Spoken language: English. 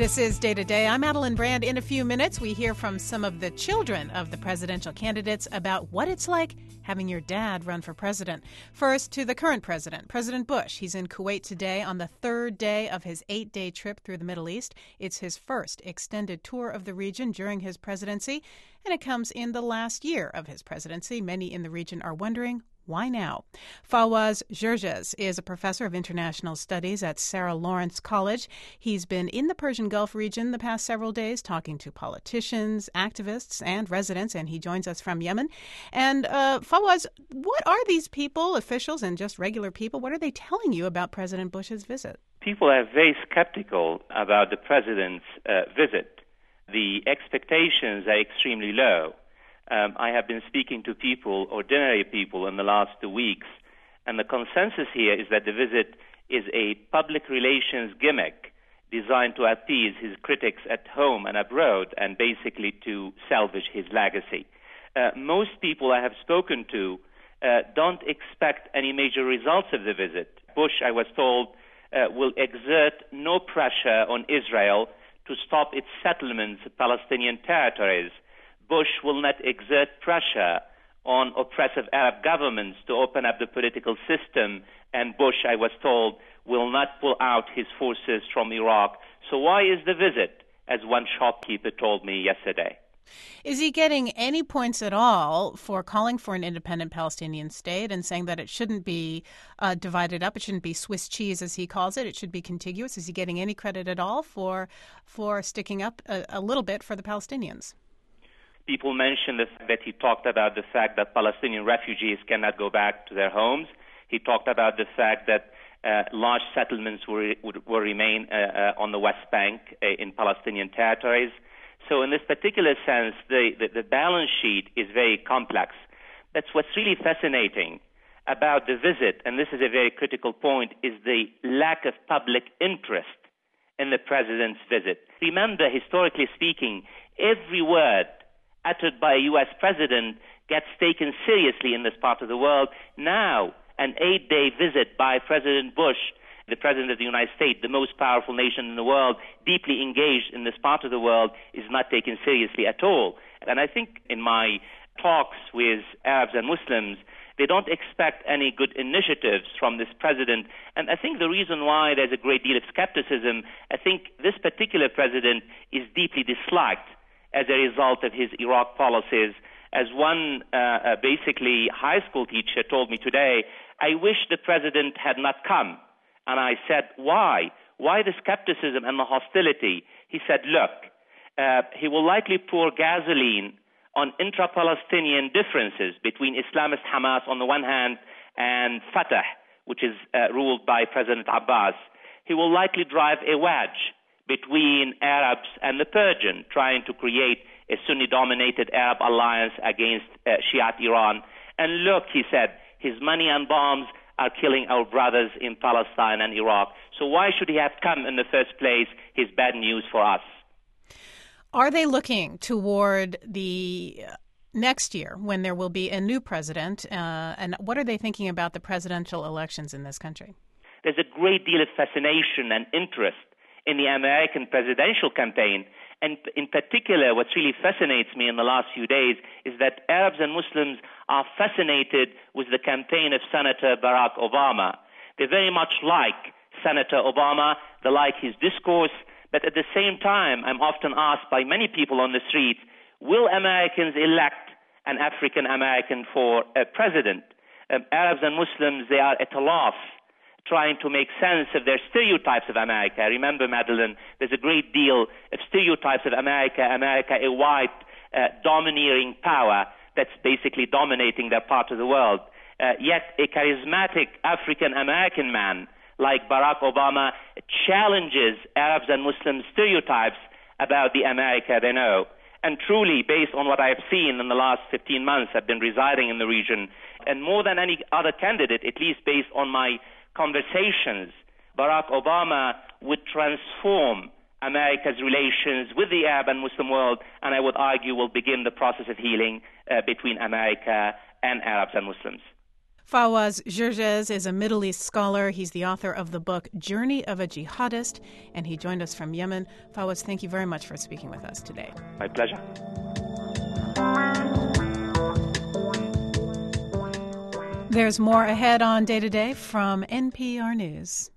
This is Day to Day. I'm Madeline Brand. In a few minutes, we hear from some of the children of the presidential candidates about what it's like having your dad run for president. First, to the current president, President Bush. He's in Kuwait today on the third day of his 8-day trip through the Middle East. It's his first extended tour of the region during his presidency, and it comes in the last year of his presidency. Many in the region are wondering, why now? Fawaz Gerges is a professor of international studies at Sarah Lawrence College. He's been in the Persian Gulf region the past several days talking to politicians, activists, and residents, and he joins us from Yemen. And Fawaz, what are these people, officials and just regular people, what are they telling you about President Bush's visit? People are very skeptical about the president's visit. The expectations are extremely low. I have been speaking to people, ordinary people, in the last 2 weeks, and the consensus here is that the visit is a public relations gimmick designed to appease his critics at home and abroad and basically to salvage his legacy. Most people I have spoken to don't expect any major results of the visit. Bush, I was told, will exert no pressure on Israel to stop its settlements of Palestinian territories. Bush will not exert pressure on oppressive Arab governments to open up the political system, and Bush, I was told, will not pull out his forces from Iraq. So why is the visit, as one shopkeeper told me yesterday? Is he getting any points at all for calling for an independent Palestinian state and saying that it shouldn't be divided up, it shouldn't be Swiss cheese, as he calls it, it should be contiguous? Is he getting any credit at all for sticking up a little bit for the Palestinians? People mentioned the fact that he talked about the fact that Palestinian refugees cannot go back to their homes. He talked about the fact that large settlements will remain on the West Bank in Palestinian territories. So in this particular sense, the balance sheet is very complex. That's what's really fascinating about the visit, and this is a very critical point, is the lack of public interest in the president's visit. Remember, historically speaking, every word uttered by a U.S. president gets taken seriously in this part of the world. Now, an 8-day visit by President Bush, the President of the United States, the most powerful nation in the world, deeply engaged in this part of the world, is not taken seriously at all. And I think in my talks with Arabs and Muslims, they don't expect any good initiatives from this president. And I think the reason why there's a great deal of skepticism, I think this particular president is deeply disliked as a result of his Iraq policies. As one basically high school teacher told me today, I wish the president had not come. And I said, why? Why the skepticism and the hostility? He said, look, he will likely pour gasoline on intra-Palestinian differences between Islamist Hamas on the one hand and Fatah, which is ruled by President Abbas. He will likely drive a wedge between Arabs and the Persian, trying to create a Sunni-dominated Arab alliance against Shiite Iran. And look, he said, his money and bombs are killing our brothers in Palestine and Iraq. So why should he have come in the first place? His bad news for us. Are they looking toward the next year when there will be a new president? And what are they thinking about the presidential elections in this country? There's a great deal of fascination and interest in the American presidential campaign. And in particular, what really fascinates me in the last few days is that Arabs and Muslims are fascinated with the campaign of Senator Barack Obama. They very much like Senator Obama, they like his discourse, but at the same time, I'm often asked by many people on the street, will Americans elect an African American for a president? Arabs and Muslims, they are at a loss trying to make sense of their stereotypes of America. Remember, Madeline, there's a great deal of stereotypes of America, a white, domineering power that's basically dominating that part of the world. Yet a charismatic African-American man like Barack Obama challenges Arabs and Muslim stereotypes about the America they know. And truly, based on what I have seen in the last 15 months, I've been residing in the region, and more than any other candidate, at least based on my conversations, Barack Obama would transform America's relations with the Arab and Muslim world, and I would argue will begin the process of healing between America and Arabs and Muslims. Fawaz Gerges is a Middle East scholar. He's the author of the book Journey of a Jihadist, and he joined us from Yemen. Fawaz, thank you very much for speaking with us today. My pleasure. There's more ahead on Day to Day from NPR News.